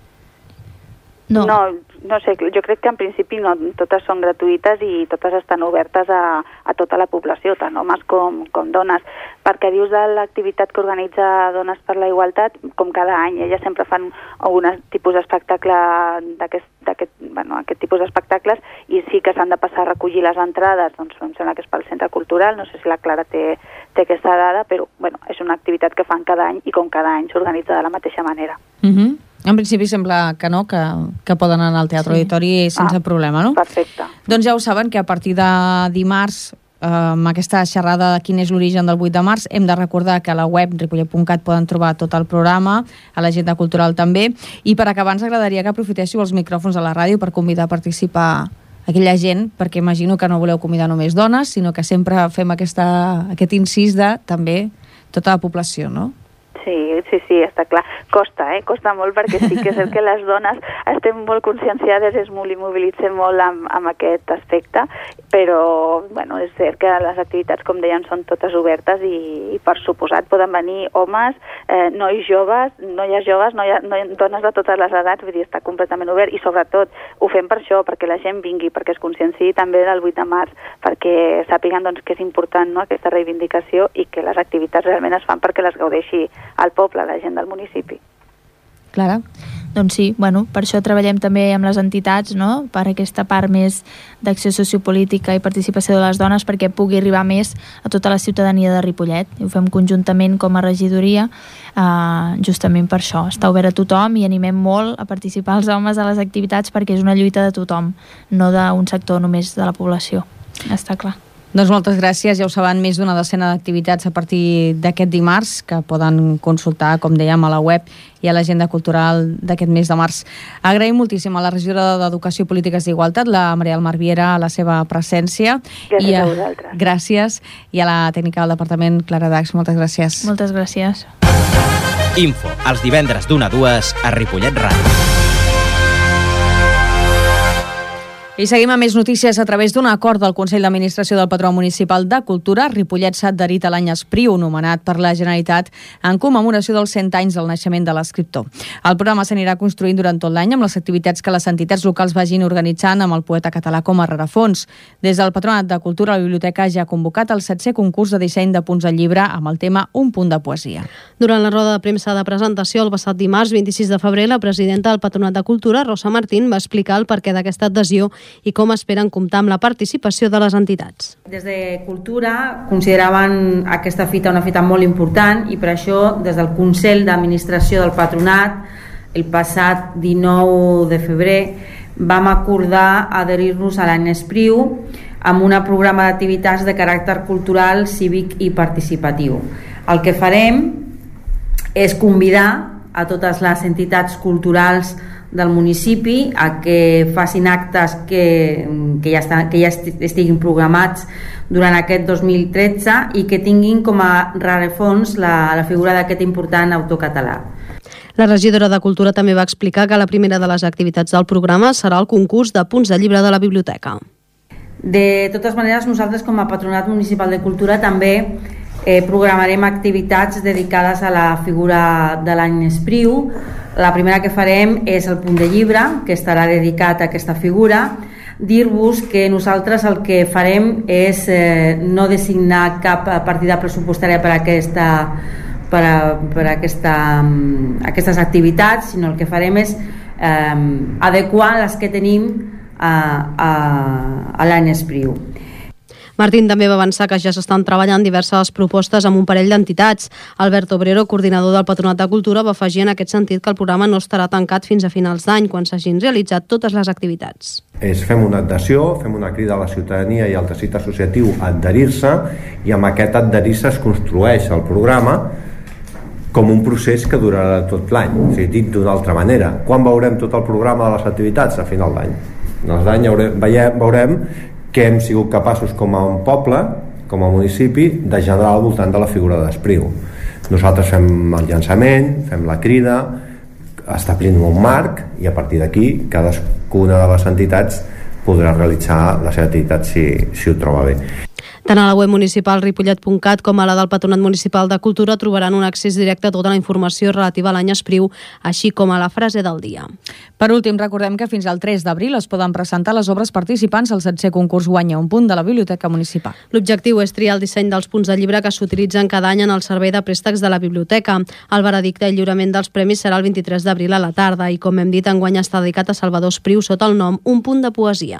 No. no, no sé, jo crec que en principi no, totes són gratuïtes i totes estan obertes a, a tota la població, tant homes com, com dones. Perquè dius de l'activitat que organitza Dones per la Igualtat, com cada any, elles sempre fan algun tipus d'espectacle d'aquest, d'aquest, bueno, aquest tipus d'espectacles i sí que s'han de passar a recollir les entrades, doncs em sembla que és pel Centre Cultural, no sé si la Clara té, té aquesta dada, però bueno, és una activitat que fan cada any i com cada any s'organitza de la mateixa manera. Uh-huh. En principi sembla que no, que, que poden anar al Teatre sí. Auditori sense ah, problema, no? Perfecte. Doncs ja ho saben, que a partir de dimarts, eh, amb aquesta xerrada de quin és l'origen del vuit de març, hem de recordar que a la web ripollet punt cat poden trobar tot el programa, a l'agenda cultural també, i per acabar ens agradaria que aprofitéssiu els micròfons de la ràdio per convidar a participar aquella gent, perquè imagino que no voleu convidar només dones, sinó que sempre fem aquesta, aquest incís de també tota la població, no? Sí, sí, sí, està clar. Costa, eh? Costa molt perquè sí que és el que les dones estem molt conscienciades, es mobilitzem molt amb, amb aquest aspecte, però bueno, és cert que les activitats, com deien, són totes obertes i, i per suposat poden venir homes, eh, nois joves, noies joves, noies, noies, dones de totes les edats, vull dir, està completament obert i sobretot ho fem per això, perquè la gent vingui, perquè es conscienciï també del vuit de març, perquè sàpiguen doncs, que és important, no?, aquesta reivindicació i que les activitats realment es fan perquè les gaudeixi al poble, la gent del municipi. Clara? Doncs sí, bueno, per això treballem també amb les entitats, no?, per aquesta part més d'acció sociopolítica i participació de les dones perquè pugui arribar més a tota la ciutadania de Ripollet. I ho fem conjuntament com a regidoria, eh, justament per això. Està obert a tothom i animem molt a participar els homes a les activitats perquè és una lluita de tothom, no d'un sector només de la població. Està clar. Doncs moltes gràcies, ja ho saben, més d'una decena d'activitats a partir d'aquest dimarts que poden consultar, com dèiem, a la web i a l'agenda cultural d'aquest mes de març. Agraïm moltíssim a la regidora d'Educació i Polítiques d'Igualtat, la Maria del Mar Viera, la seva presència. Gràcies I a, a vosaltres. Gràcies. I a la tècnica del departament, Clara Dax, moltes gràcies. Moltes gràcies. Info, els divendres d'una a dues a Ripollet Ràdio. I seguim amb més notícies a través d'un acord del Consell d'Administració del Patró Municipal de Cultura. Ripollet s'ha adherit a l'any Espriu, nomenat per la Generalitat en commemoració dels cent anys del naixement de l'escriptor. El programa s'anirà construint durant tot l'any amb les activitats que les entitats locals vagin organitzant amb el poeta català com a rerefons. Des del Patronat de Cultura, la Biblioteca ja ha convocat el setzè concurs de disseny de punts de llibre amb el tema Un punt de poesia. Durant la roda de premsa de presentació el passat dimarts vint-i-sis de febrer, la presidenta del Patronat de Cultura, Rosa Martín, va explicar el perquè d'aquesta adhesió i com esperen comptar amb la participació de les entitats. Des de Cultura consideraven aquesta fita una fita molt important i per això des del Consell d'Administració del Patronat el passat dinou de febrer vam acordar adherir-nos a l'any Espriu amb un programa d'activitats de caràcter cultural, cívic i participatiu. El que farem és convidar a totes les entitats culturals del municipi a que facin actes que, que, ja, estan, que ja estiguin programats durant aquest dos mil tretze i que tinguin com a rerefons la, la figura d'aquest important autor català. La regidora de Cultura també va explicar que la primera de les activitats del programa serà el concurs de punts de llibre de la biblioteca. De totes maneres, nosaltres com a Patronat Municipal de Cultura també eh, programarem activitats dedicades a la figura de l'any Espriu. La primera que farem és el punt de llibre, que estarà dedicat a aquesta figura. Dir-vos que nosaltres el que farem és eh, no designar cap partida pressupostària per a aquesta per a, per a aquesta, aquestes activitats, sinó el que farem és eh, adequar les que tenim a, a, a l'any Espriu. Martín també va avançar que ja s'estan treballant diverses propostes amb un parell d'entitats. Albert Obrero, coordinador del Patronat de Cultura, va afegir en aquest sentit que el programa no estarà tancat fins a finals d'any, quan s'hagin realitzat totes les activitats. És, fem una adhesió, fem una crida a la ciutadania i al teixit associatiu a adherir-se, i amb aquest adherir-se es construeix el programa com un procés que durarà tot l'any. O sigui, dit d'una altra manera, quan veurem tot el programa de les activitats? A final d'any. A final d'any veurem, veurem que hem sigut capaços com a un poble, com a municipi, de generar al voltant de la figura d'Espriu. Nosaltres fem el llançament, fem la crida, establim un marc, i a partir d'aquí cadascuna de les entitats podrà realitzar la seva activitat si, si ho troba bé. Tant a la web municipal ripollet punt cat com a la del Patronat Municipal de Cultura trobaran un accés directe a tota la informació relativa a l'any Espriu, així com a la frase del dia. Per últim, recordem que fins al tres d'abril es poden presentar les obres participants al setzè concurs Guanya un punt de la Biblioteca Municipal. L'objectiu és triar el disseny dels punts de llibre que s'utilitzen cada any en el servei de préstecs de la biblioteca. El veredicte i lliurament dels premis serà el vint-i-tres d'abril a la tarda i, com hem dit, enguany està dedicat a Salvador Espriu sota el nom Un punt de poesia.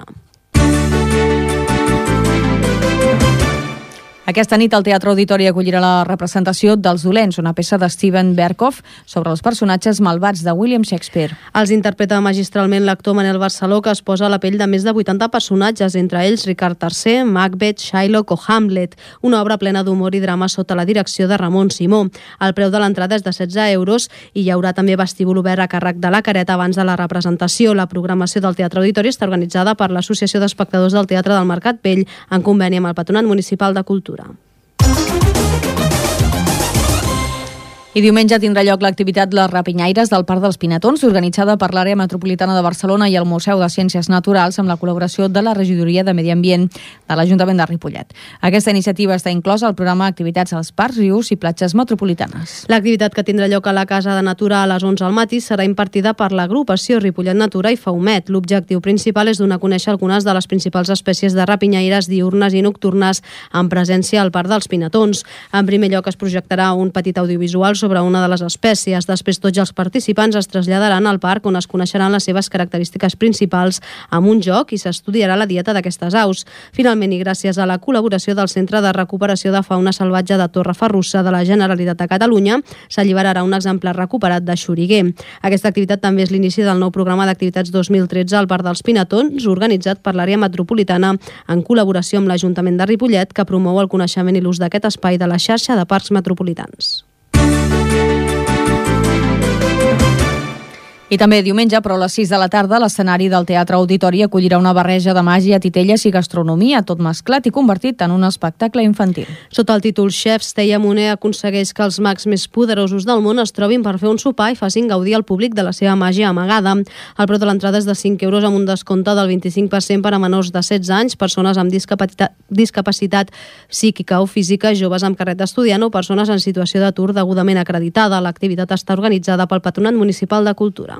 Aquesta nit el Teatre Auditori acollirà la representació dels Dolents, una peça de Steven Berkoff sobre els personatges malvats de William Shakespeare. Els interpreta magistralment l'actor Manel Barceló, que es posa a la pell de més de vuitanta personatges, entre ells Ricard tercer, Macbeth, Shylock o Hamlet, una obra plena d'humor i drama sota la direcció de Ramon Simó. El preu de l'entrada és de setze euros i hi haurà també vestíbul obert a càrrec de la careta abans de la representació. La programació del Teatre Auditori està organitzada per l'Associació d'Espectadors del Teatre del Mercat Vell en conveni amb el Patronat Municipal de Cultura. I diumenge tindrà lloc l'activitat Les Rapinyaires del Parc dels Pinatons, organitzada per l'Àrea Metropolitana de Barcelona i el Museu de Ciències Naturals amb la col·laboració de la Regidoria de Medi Ambient de l'Ajuntament de Ripollet. Aquesta iniciativa està inclosa al programa Activitats als Parcs, Rius i Platges Metropolitanes. L'activitat que tindrà lloc a la Casa de Natura a les onze al matí serà impartida per l'agrupació Ripollet Natura i Faumet. L'objectiu principal és donar a conèixer algunes de les principals espècies de rapinyaires diürnes i nocturnes en presència al Parc dels Pinatons. En primer lloc es projectarà un petit audiovisual sobre una de les espècies. Després tots els participants es traslladaran al parc on es coneixeran les seves característiques principals amb un joc i s'estudiarà la dieta d'aquestes aus. Finalment, i gràcies a la col·laboració del Centre de Recuperació de Fauna Salvatge de Torreferrussa de la Generalitat de Catalunya, s'alliberarà un exemplar recuperat de xoriguer. Aquesta activitat també és l'inici del nou programa d'activitats dos mil tretze al Parc dels Pinatons, organitzat per l'àrea metropolitana en col·laboració amb l'Ajuntament de Ripollet, que promou el coneixement i l'ús d'aquest espai de la xarxa de parcs metropolitans. I també diumenge, però a les sis de la tarda, l'escenari del Teatre Auditori acollirà una barreja de màgia, titelles i gastronomia, tot mesclat i convertit en un espectacle infantil. Sota el títol Chefs, Teia Moner aconsegueix que els mags més poderosos del món es trobin per fer un sopar i facin gaudir al públic de la seva màgia amagada. El preu de l'entrada és de cinc euros amb un descompte del vint-i-cinc per cent per a menors de setze anys, persones amb discapacitat, discapacitat psíquica o física, joves amb carnet d'estudiant o persones en situació d'atur degudament acreditada. L'activitat està organitzada pel Patronat Municipal de Cultura.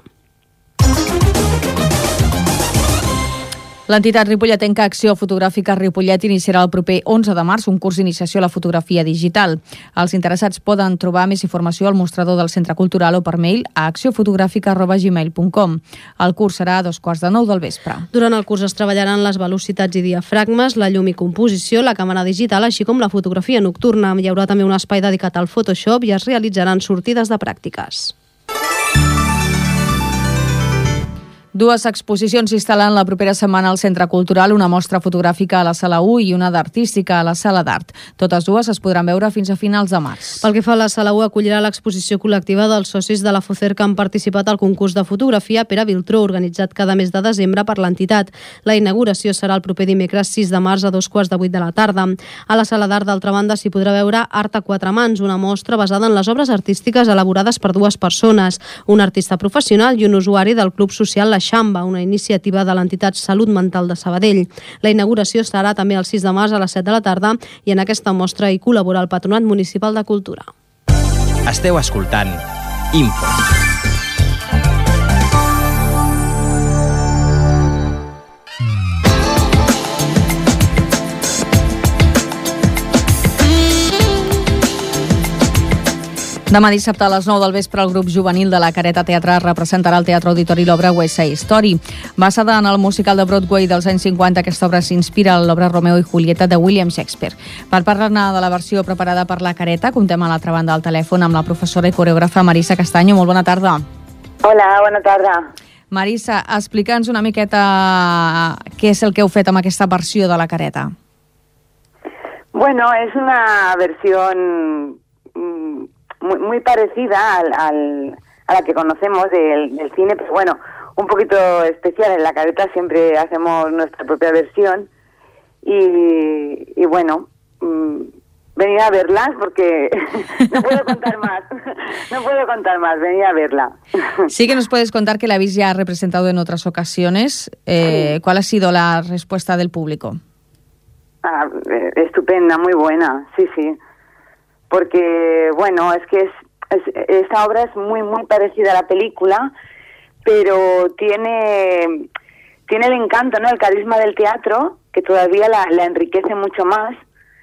L'entitat ripolletenca Acció Fotogràfica Ripollet iniciarà el proper onze de març un curs d'iniciació a la fotografia digital. Els interessats poden trobar més informació al mostrador del Centre Cultural o per mail a acciofotogràfica arroba gmail punt com. El curs serà a dos quarts de nou del vespre. Durant el curs es treballaran les velocitats i diafragmes, la llum i composició, la càmera digital, així com la fotografia nocturna. Hi haurà també un espai dedicat al Photoshop i es realitzaran sortides de pràctiques. Dues exposicions s'instal·len la propera setmana al Centre Cultural, una mostra fotogràfica a la Sala u i una d'artística a la Sala d'Art. Totes dues es podran veure fins a finals de març. Pel que fa a la Sala u, acollirà l'exposició col·lectiva dels socis de la FOCER que han participat al concurs de fotografia Pere Viltró, organitzat cada mes de desembre per l'entitat. La inauguració serà el proper dimecres sis de març a dos quarts de vuit de la tarda. A la Sala d'Art, d'altra banda, s'hi podrà veure Art a quatre mans, una mostra basada en les obres artístiques elaborades per dues persones, un artista professional i un usuari del Club Social La Xamba, una iniciativa de l'entitat Salut Mental de Sabadell. La inauguració serà també el sis de març a les set de la tarda i en aquesta mostra hi col·labora el Patronat Municipal de Cultura. Esteu escoltant Info. Demà dissabte a les nou del vespre el grup juvenil de la Careta Teatre representarà al Teatre Auditori l'obra West Side Story. Basada en el musical de Broadway dels anys cinquanta, aquesta obra s'inspira en l'obra Romeo i Julieta de William Shakespeare. Per parlar-ne de la versió preparada per la Careta, comptem a l'altra banda del telèfon amb la professora i coreògrafa Marisa Castaño. Molt bona tarda. Hola, bona tarda. Marisa, explica'ns una miqueta què és el que heu fet amb aquesta versió de la Careta. Bueno, es una versión muy, muy parecida al, al, a la que conocemos del, del cine, pero bueno, un poquito especial. En la Careta siempre hacemos nuestra propia versión y, y bueno, mmm, venid a verlas porque no puedo contar más, no puedo contar más, venid a verla. Sí que nos puedes contar que la habéis ya representado en otras ocasiones. Eh, sí. ¿Cuál ha sido la respuesta del público? Ah, estupenda, muy buena, sí, sí. Porque, bueno, es que es, es, esta obra es muy, muy parecida a la película, pero tiene, tiene el encanto, ¿no? El carisma del teatro, que todavía la, la enriquece mucho más.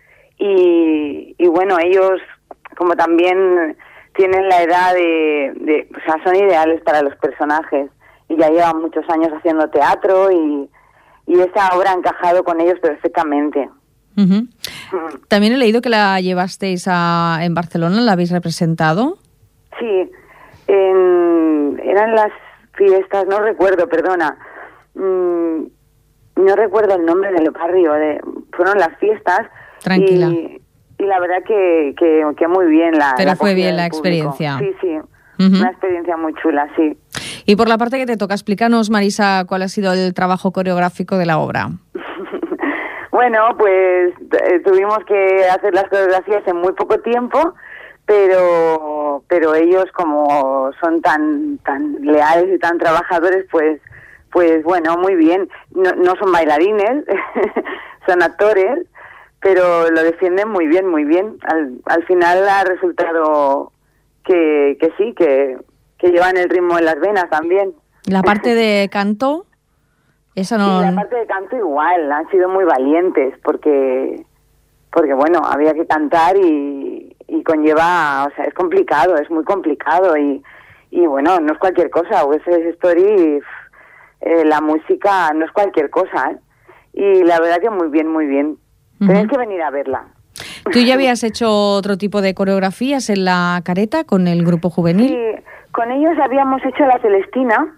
Y, y bueno, ellos, como también tienen la edad de, de... O sea, son ideales para los personajes. Y ya llevan muchos años haciendo teatro y... y esa obra ha encajado con ellos perfectamente. Uh-huh. Uh-huh. También he leído que la llevasteis a, en Barcelona, ¿la habéis representado? Sí, en, eran las fiestas, no recuerdo, perdona, mm, no recuerdo el nombre del barrio, de, fueron las fiestas. Tranquila. Y, y la verdad que, que, que muy bien la Pero la fue bien la público. experiencia. Sí, sí, uh-huh. Una experiencia muy chula, sí. Y por la parte que te toca, explícanos, Marisa, cuál ha sido el trabajo coreográfico de la obra. Bueno, pues eh, tuvimos que hacer las coreografías en muy poco tiempo, pero pero ellos como son tan tan leales y tan trabajadores, pues pues bueno, muy bien. No, no son bailarines, son actores, pero lo defienden muy bien, muy bien. Al, al final ha resultado que, que sí, que, que llevan el ritmo en las venas también. La parte de canto, esa no... Sí, la parte de canto igual, han sido muy valientes porque, porque bueno, había que cantar y, y conlleva, o sea, es complicado, es muy complicado y, y bueno, no es cualquier cosa, West Side Story, eh, la música no es cualquier cosa, ¿eh? Y la verdad que muy bien, muy bien. Uh-huh. Tenéis que venir a verla. ¿Tú ya habías hecho otro tipo de coreografías en la Careta con el grupo juvenil? Sí, con ellos habíamos hecho La Celestina.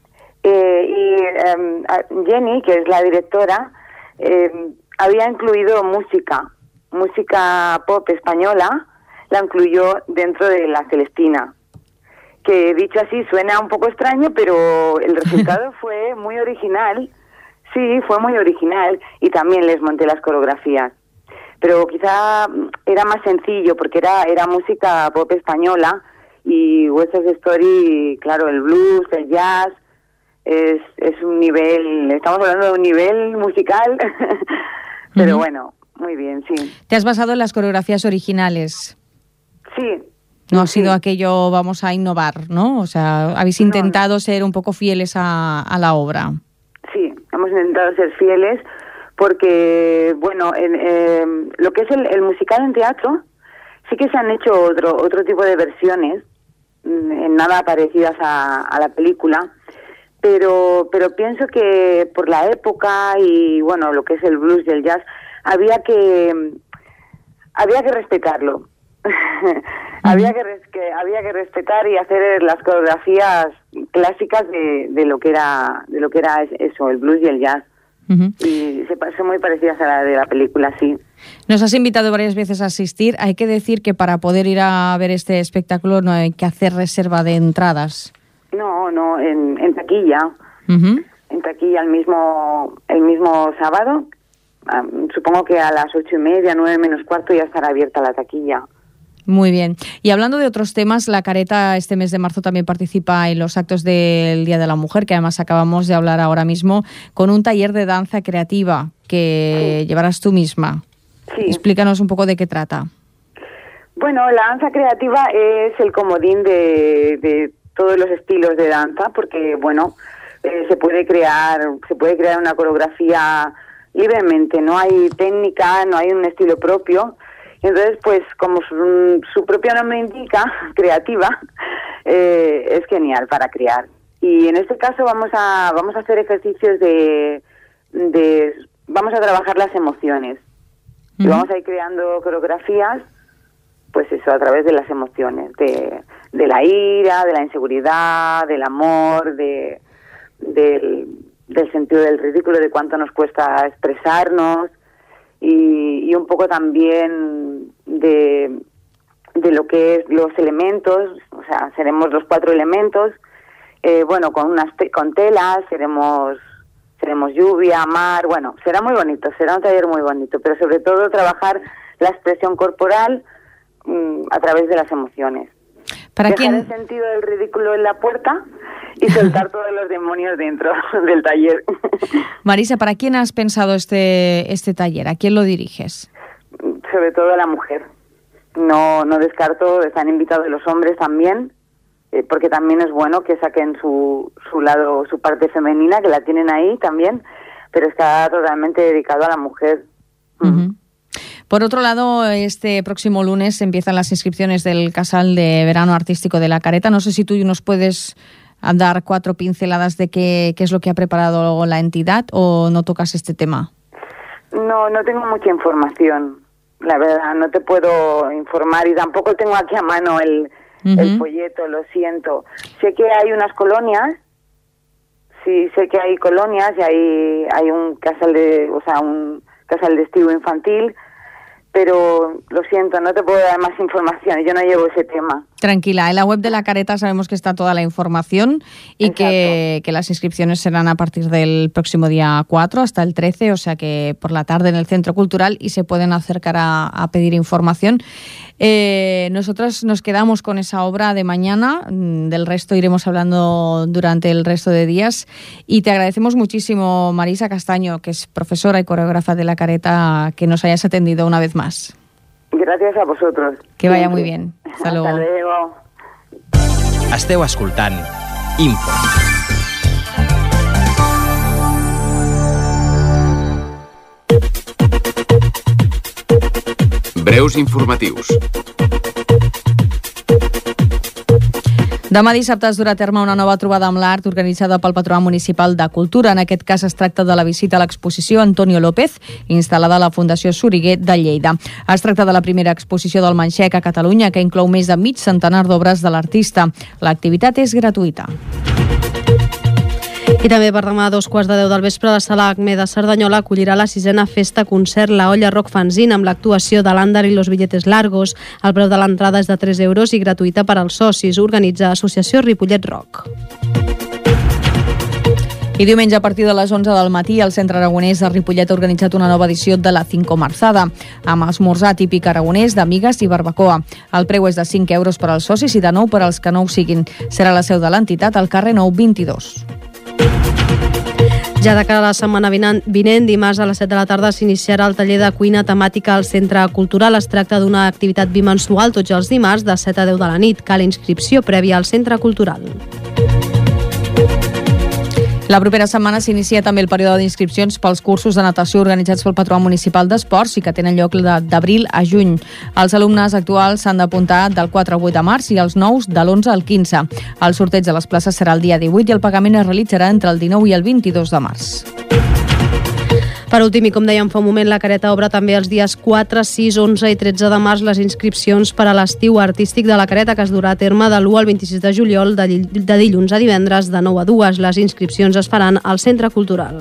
Eh, y um, Jenny, que es la directora, eh, había incluido música, música pop española, la incluyó dentro de La Celestina, que dicho así suena un poco extraño, pero el resultado fue muy original, sí, fue muy original, y también les monté las coreografías, pero quizá era más sencillo porque era, era música pop española, y West Side Story, claro, el blues, el jazz. Es, es un nivel, estamos hablando de un nivel musical, pero uh-huh. Bueno, muy bien, sí. ¿Te has basado en las coreografías originales? Sí. No ha sí. sido aquello, vamos a innovar, ¿no? O sea, habéis intentado no, no. ser un poco fieles a, a la obra. Sí, hemos intentado ser fieles porque, bueno, en, eh, lo que es el, el musical en teatro, sí que se han hecho otro, otro tipo de versiones, en nada parecidas a, a la película. Pero pero pienso que por la época y bueno lo que es el blues y el jazz había que había que respetarlo. Uh-huh. había que, res, que había que respetar y hacer las coreografías clásicas de, de lo que era de lo que era eso, el blues y el jazz. Uh-huh. Y se parecen muy parecidas a la de la película, sí. Nos has invitado varias veces a asistir. Hay que decir que para poder ir a ver este espectáculo no hay que hacer reserva de entradas. No, no, en, en taquilla, uh-huh. en taquilla el mismo el mismo sábado, um, supongo que a las ocho y media, nueve menos cuarto ya estará abierta la taquilla. Muy bien. Y hablando de otros temas, la Careta este mes de marzo también participa en los actos del Día de la Mujer, que además acabamos de hablar ahora mismo, con un taller de danza creativa que sí. llevarás tú misma. Sí. Explícanos un poco de qué trata. Bueno, la danza creativa es el comodín de, de todos los estilos de danza, porque, bueno, eh, se puede crear, se puede crear una coreografía libremente, no hay técnica, no hay un estilo propio. Entonces, pues, como su, su propio nombre indica, creativa, eh, es genial para crear. Y en este caso vamos a vamos a hacer ejercicios de, de vamos a trabajar las emociones. Uh-huh. Y vamos a ir creando coreografías, pues eso, a través de las emociones, de, de la ira, de la inseguridad, del amor, de del, del sentido del ridículo, de cuánto nos cuesta expresarnos. Y, y un poco también de, de lo que es los elementos, o sea, seremos los cuatro elementos, eh, bueno, con unas te- con telas, seremos seremos lluvia, mar, bueno, será muy bonito, será un taller muy bonito, pero sobre todo trabajar la expresión corporal mmm, a través de las emociones. ¿Para Dejar quién? el sentido del ridículo en la puerta y soltar todos los demonios dentro del taller. Marisa, ¿para quién has pensado este, este taller? ¿A quién lo diriges? Sobre todo a la mujer. No, no descarto, están invitados los hombres también, eh, porque también es bueno que saquen su, su lado, su parte femenina, que la tienen ahí también, pero está totalmente dedicado a la mujer. Uh-huh. Por otro lado, este próximo lunes empiezan las inscripciones del Casal de Verano Artístico de la Careta. No sé si tú nos puedes dar cuatro pinceladas de qué, qué es lo que ha preparado la entidad, o no tocas este tema. No, no tengo mucha información, la verdad, no te puedo informar y tampoco tengo aquí a mano el, uh-huh. el folleto, lo siento. Sé que hay unas colonias, sí, sé que hay colonias y hay, hay un casal de, o sea, un casal de estío infantil, pero lo siento, no te puedo dar más información, yo no llevo ese tema. Tranquila, en la web de la Careta sabemos que está toda la información y que, que las inscripciones serán a partir del próximo día cuatro hasta el trece, o sea que por la tarde en el Centro Cultural, y se pueden acercar a, a pedir información. Eh, nosotros nos quedamos con esa obra de mañana, del resto iremos hablando durante el resto de días, y te agradecemos muchísimo, Marisa Castaño, que es profesora y coreógrafa de la Careta, que nos hayas atendido una vez más. Gràcies a vosaltres. Que vaya muy bien. Hasta luego. Hasta luego. Esteu escoltant Info. Breus informatius. Demà dissabte es durà a terme una nova trobada amb l'art organitzada pel Patronat Municipal de Cultura. En aquest cas es tracta de la visita a l'exposició Antonio López, instal·lada a la Fundació Soriguer de Lleida. Es tracta de la primera exposició del Manxec a Catalunya, que inclou més de mig centenar d'obres de l'artista. L'activitat és gratuïta. I també per demà a dos quarts de deu del vespre la Sala Acme de Cerdanyola acollirà la sisena festa-concert La Olla Rock Fanzine amb l'actuació de l'Àndar i los billetes largos. El preu de l'entrada és de tres euros i gratuïta per als socis. Organitza Associació Ripollet Rock. I diumenge a partir de les onze del matí el Centre Aragonès de Ripollet ha organitzat una nova edició de la Cinco Marzada, amb esmorzar típic aragonès d'amigues i barbacoa. El preu és de cinc euros per als socis i de nou per als que no ho siguin. Serà la seu de l'entitat al carrer Nou vint-i-dos. Ja de cara a la setmana vinent, dimarts a les set de la tarda, s'iniciarà el taller de cuina temàtica al Centre Cultural. Es tracta d'una activitat bimensual tots els dimarts de set a deu de la nit. Cal inscripció prèvia al Centre Cultural. La propera setmana s'inicia també el període d'inscripcions pels cursos de natació organitzats pel Patronat Municipal d'Esports i que tenen lloc d'abril a juny. Els alumnes actuals s'han d'apuntar del quatre al vuit de març i els nous de l'onze al quinze. El sorteig de les places serà el dia divuit i el pagament es realitzarà entre el dinou i el vint-i-dos de març. Per últim, i com dèiem fa un moment, la Careta obre també els dies quatre, sis, onze i tretze de març les inscripcions per a l'estiu artístic de la Careta, que es durà a terme de l'u al vint-i-sis de juliol, de, de dilluns a divendres, de nou a dues. Les inscripcions es faran al Centre Cultural.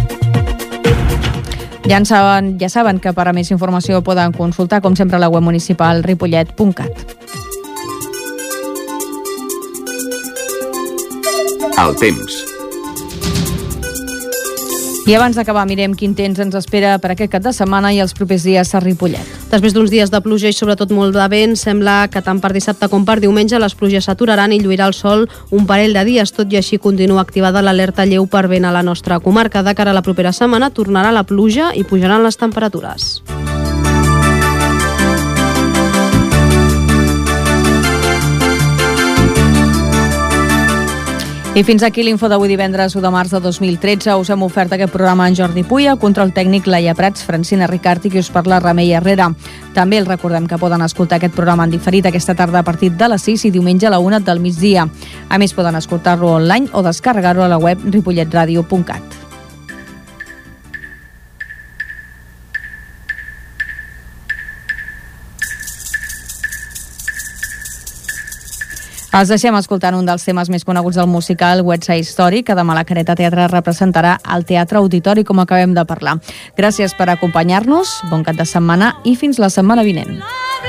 Ja en saben, ja saben que per a més informació poden consultar, com sempre, la web municipal ripollet punt cat. El temps. I abans d'acabar mirem quin temps ens espera per aquest cap de setmana i els propers dies a Ripollet. Després d'uns dies de pluja i sobretot molt de vent, sembla que tant per dissabte com per diumenge les pluges s'aturaran i lluirà el sol un parell de dies. Tot i així continua activada l'alerta lleu per vent a la nostra comarca. De cara a la propera setmana tornarà la pluja i pujaran les temperatures. I fins aquí l'info d'avui divendres u de març de dos mil tretze. Us hem ofert aquest programa en Jordi Puya, control tècnic Laia Prats, Francina Ricart i qui us parla Remei Herrera. També els recordem que poden escoltar aquest programa en diferit aquesta tarda a partir de les sis i diumenge a la una del migdia. A més, poden escoltar-lo online o descarregar-ho a la web ripollet radio punt cat. Els deixem escoltant un dels temes més coneguts del musical West Side Story, que demà la Careta Teatre representarà al Teatre Auditori, com acabem de parlar. Gràcies per acompanyar-nos, bon cap de setmana i fins la setmana vinent.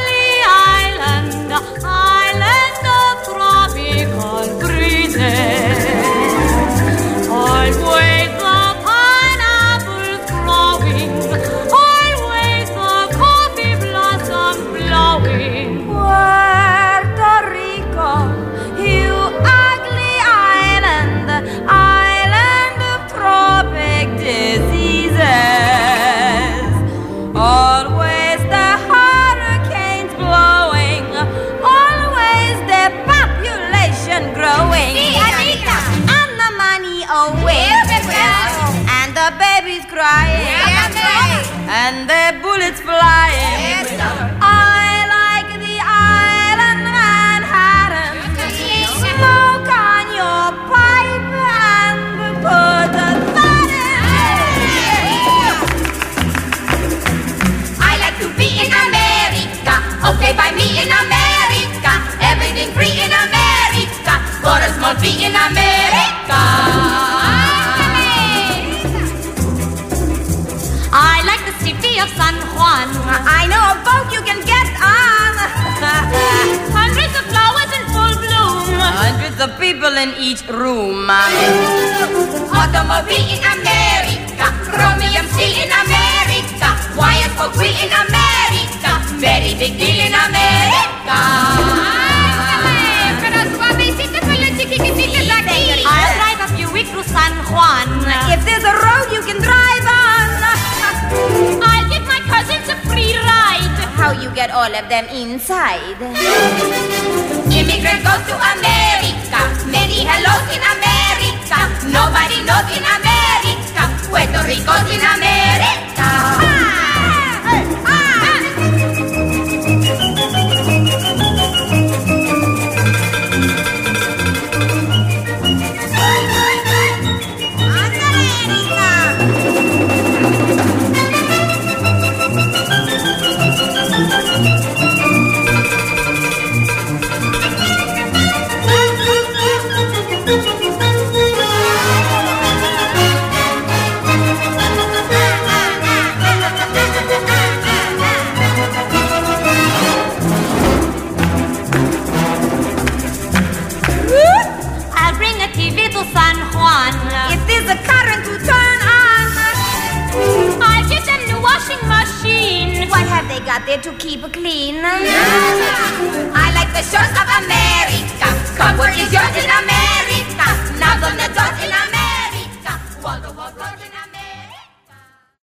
Crying, and the bullets flying. I like the island Manhattan. Smoke on your pipe and put the thought in. I like to be in America. Okay, by me in America. Everything free in America. For a small fee in America. I like the city of San Juan. I know a boat you can get on. Hundreds of flowers in full bloom. Hundreds of people in each room. Automobile in America. Chromium steel in America. Wires for free in America. Very big deal in America. I'll drive a few weeks through San Juan. If there's a road you can drive on. I'll give my cousins a free ride. How you get all of them inside? Immigrant goes to America. Many hellos in America. Nobody knows in America. Puerto Rico's in America. Ah! Hey! Ah! San Juan. If there's a current to turn on, I'll give them new washing machine. What have they got there to keep it clean? I like the shores of America. Comfort is yours in America. Now on the doors in America.